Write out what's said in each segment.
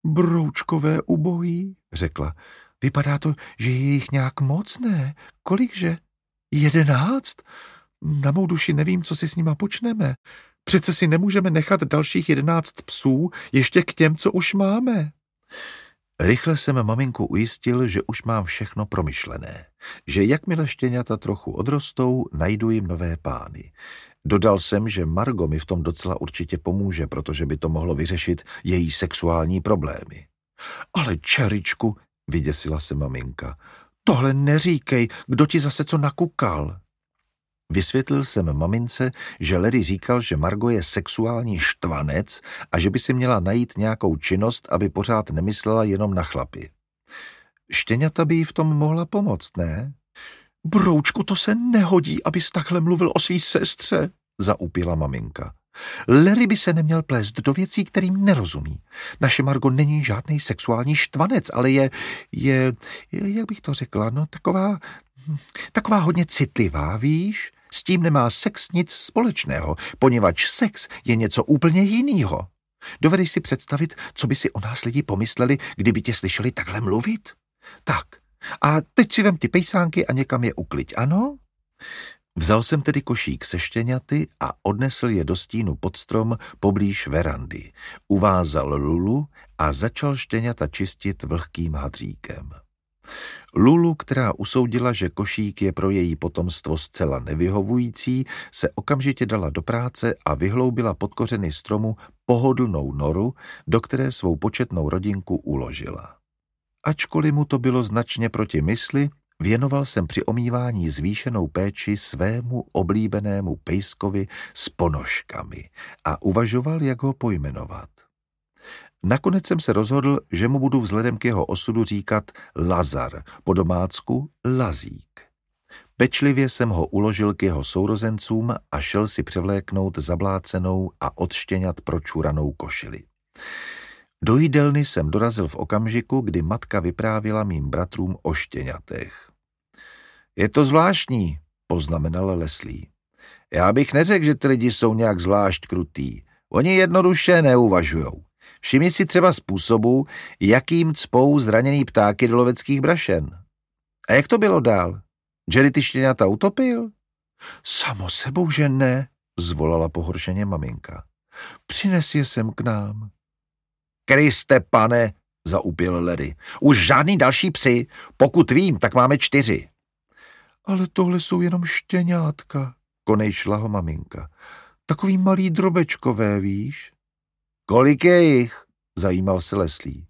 Broučkové ubohý, řekla. Vypadá to, že je jich nějak moc, ne? Kolikže? 11? Na mou duši nevím, co si s nima počneme. Přece si nemůžeme nechat dalších 11 psů ještě k těm, co už máme. Rychle jsem maminku ujistil, že už mám všechno promyšlené, že jakmile štěňata trochu odrostou, najdu jim nové pány. Dodal jsem, že Margo mi v tom docela určitě pomůže, protože by to mohlo vyřešit její sexuální problémy. Ale Čeričku, vyděsila se maminka, tohle neříkej, kdo ti zase co nakukal? Vysvětlil jsem mamince, že Larry říkal, že Margo je sexuální štvanec a že by si měla najít nějakou činnost, aby pořád nemyslela jenom na chlapy. Štěňata by jí v tom mohla pomoct, ne? Broučku, to se nehodí, abys takhle mluvil o svý sestře, zaupila maminka. Larry by se neměl plést do věcí, kterým nerozumí. Naše Margo není žádný sexuální štvanec, ale je, jak bych to řekla, no taková hodně citlivá, víš? S tím nemá sex nic společného, poněvadž sex je něco úplně jinýho. Dovedeš si představit, co by si o nás lidi pomysleli, kdyby tě slyšeli takhle mluvit? Tak, a teď si vem ty pejsánky a někam je ukliď, ano? Vzal jsem tedy košík se štěňaty a odnesl je do stínu pod strom poblíž verandy. Uvázal Lulu a začal štěňata čistit vlhkým hadříkem. Lulu, která usoudila, že košík je pro její potomstvo zcela nevyhovující, se okamžitě dala do práce a vyhloubila pod kořeny stromu pohodlnou noru, do které svou početnou rodinku uložila. Ačkoliv mu to bylo značně proti mysli, věnoval jsem při omývání zvýšenou péči svému oblíbenému pejskovi s ponožkami a uvažoval, jak ho pojmenovat. Nakonec jsem se rozhodl, že mu budu vzhledem k jeho osudu říkat Lazar, po domácku Lazík. Pečlivě jsem ho uložil k jeho sourozencům a šel si převléknout zablácenou a od štěňat pročuranou košili. Do jídelny jsem dorazil v okamžiku, kdy matka vyprávěla mým bratrům o štěňatech. Je to zvláštní, poznamenal Leslie. Já bych neřekl, že ty lidi jsou nějak zvlášť krutý. Oni jednoduše neuvažujou. Všimni si třeba způsobu, jakým cpou zraněný ptáky do loveckých brašen. A jak to bylo dál? Jerry ty štěňata utopil? Samo sebou, že ne, zvolala pohoršeně maminka. Přines je sem k nám. Kriste, pane, zaupěl Larry. Už žádný další psi. Pokud vím, tak máme 4. Ale tohle jsou jenom štěňátka, konejšla ho maminka. Takový malý drobečkové, víš? Kolik je jich? Zajímal se Leslie.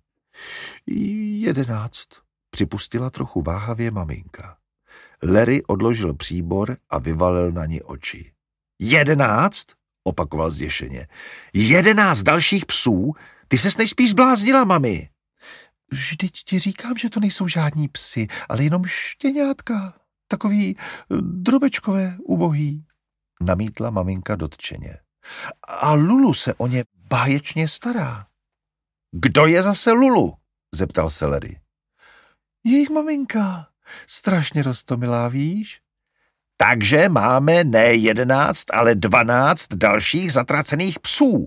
11, připustila trochu váhavě maminka. Larry odložil příbor a vyvalil na ní oči. 11? Opakoval zděšeně. 11 dalších psů? Ty ses nejspíš zbláznila, mami. Vždyť ti říkám, že to nejsou žádní psi, ale jenom štěňátka. Takový drobečkové, ubohý, namítla maminka dotčeně. A Lulu se o ně báječně stará. Kdo je zase Lulu? Zeptal se Larry. Jejich maminka. Strašně roztomilá, víš? Takže máme ne 11, ale 12 dalších zatracených psů.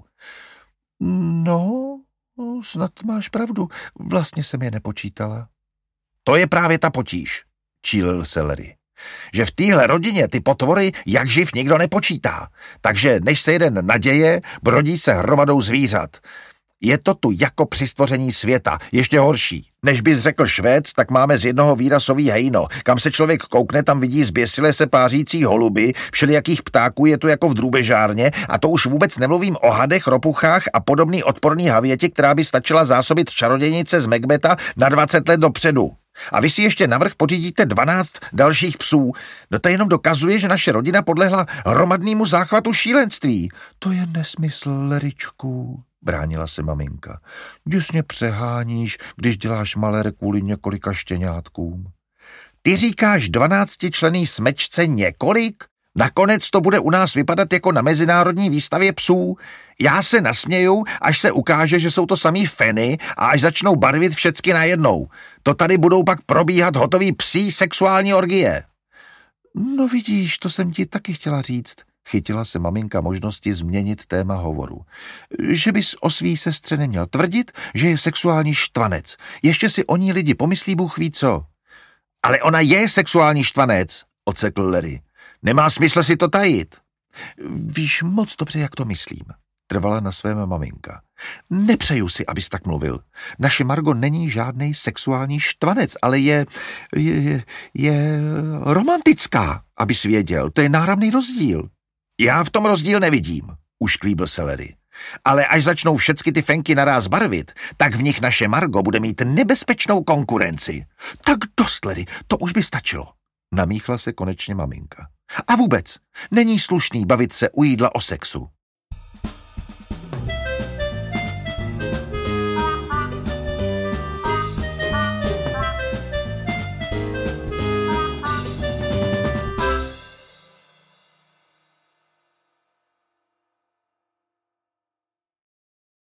No, snad máš pravdu. Vlastně jsem je nepočítala. To je právě ta potíž, čílil se Larry. Že v téhle rodině ty potvory jak živ nikdo nepočítá. Takže než se jeden naděje, brodí se hromadou zvířat. Je to tu jako při stvoření světa, ještě horší. Než bys řekl Švéd, tak máme z jednoho výrazový hejno. Kam se člověk koukne, tam vidí zběsile se pářící holuby, všelijakých ptáků je tu jako v drůbežárně a to už vůbec nemluvím o hadech, ropuchách a podobný odporný havěti, která by stačila zásobit čarodějnice z Macbetha na 20 let dopředu. A vy si ještě navrch pořídíte 12 dalších psů. No to jenom dokazuje, že naše rodina podlehla hromadnému záchvatu šílenství. To je nesmysl, Leričku, bránila se maminka. Děsně přeháníš, když děláš malér kvůli několika štěňátkům. Ty říkáš 12členný smečce několik? Nakonec to bude u nás vypadat jako na mezinárodní výstavě psů. Já se nasměju, až se ukáže, že jsou to samý feny a až začnou barvit všecky najednou. To tady budou pak probíhat hotový psí sexuální orgie. No vidíš, to jsem ti taky chtěla říct, Chytila se maminka možnosti změnit téma hovoru. Že bys o svý sestře neměl tvrdit, že je sexuální štvanec. Ještě si o ní lidi pomyslí Bůh ví co. Ale ona je sexuální štvanec, odsekl Larry. Nemá smysl si to tajit. Víš moc dobře, jak to myslím, trvala na svém maminka. Nepřeju si, abys tak mluvil. Naše Margot není žádnej sexuální štvanec, ale je romantická, abys věděl. To je náramný rozdíl. Já v tom rozdíl nevidím, ušklíbil se Larry. Ale až začnou všecky ty fenky naráz barvit, tak v nich naše Margot bude mít nebezpečnou konkurenci. Tak dost, Larry, to už by stačilo. Namíchla se konečně maminka. A vůbec, není slušný bavit se u jídla o sexu.